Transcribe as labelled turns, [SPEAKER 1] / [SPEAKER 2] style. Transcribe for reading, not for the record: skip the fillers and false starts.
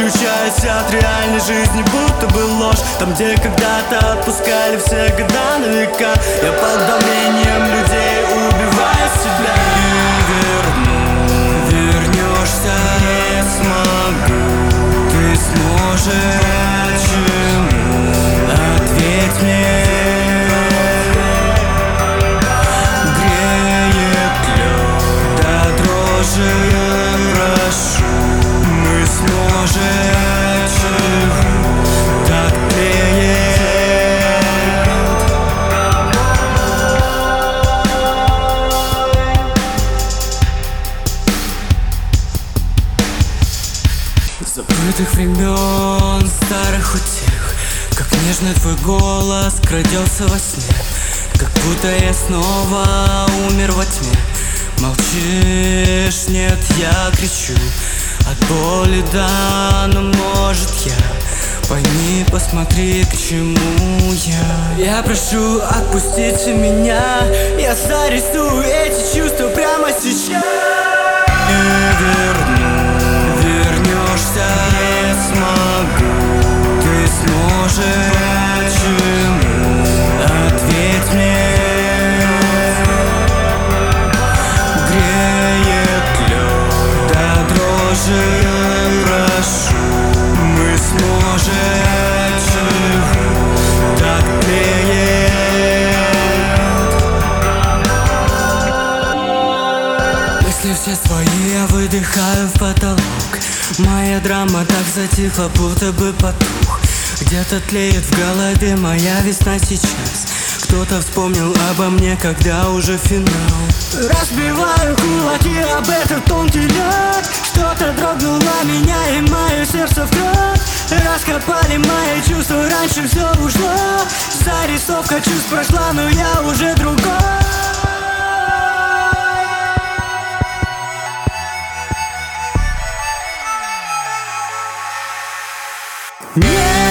[SPEAKER 1] Отключаюсь от реальной жизни, будто бы ложь. Там, где когда-то отпускали все года на века, я под давлением людей убиваю себя. Не вернешься, не смогу. Ты сможешь. Почему? Ответь мне. Греет лед до дрожи, прошу. Мы сможем. Чего так тлеет? Забытых времен, старых утех, как нежно твой голос крадется во сне, как будто я снова умер во тьме. Молчишь, нет, я кричу от боли, да, но может я. Пойми, посмотри, к чему я. Я прошу, отпустите меня, я зарисую эти чувства прямо сейчас. Не верну, вернешься, не смогу. Ты сможешь. Почему? Ответь мне. Греет лед до дрожи, прошу. Мы сможем. Чего так тлеет? Мысли все свои, я выдыхаю в потолок. Моя драма так затихла, будто бы потух. Где-то тлеет в голове моя весна сейчас. Кто-то вспомнил обо мне, когда уже финал. Разбиваю кулаки об этот тонкий лед. Что-то дрогнуло меня и мое сердце в кровь. Раскопали мои чувства, раньше все ушло. Зарисовка чувств прошла, но я уже другой. Yeah!